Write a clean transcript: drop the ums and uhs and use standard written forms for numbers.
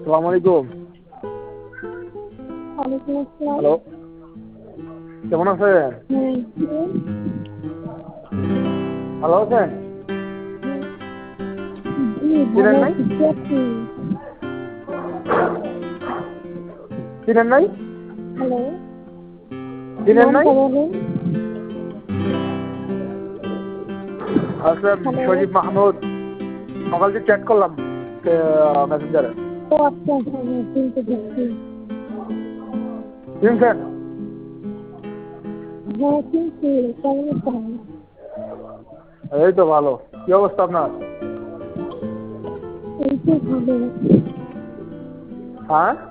আসসালামু আলাইকুম। ওয়ালাইকুম আসসালাম। হ্যালো, কেমন আছেন? ভালো আছেন? জি চিনেন ভালো নাই? আছি। কে আপনি? চিনেন নাই? হ্যালো, চিনেন নাই? নামটা বলেন। আচ্ছা, হ্যালো। সজীব মাহমুদ। সকাল থেকে চ্যাট করলাম মেসেঞ্জারে। ও আচ্ছা আচ্ছা, হ্যাঁ চিনতে পারছি। চিনছেন? হ্যাঁ চিনছি। কেমন আছেন? এই তো ভালো। কি অবস্থা আপনার? এই তো ভালো। হ্যাঁ?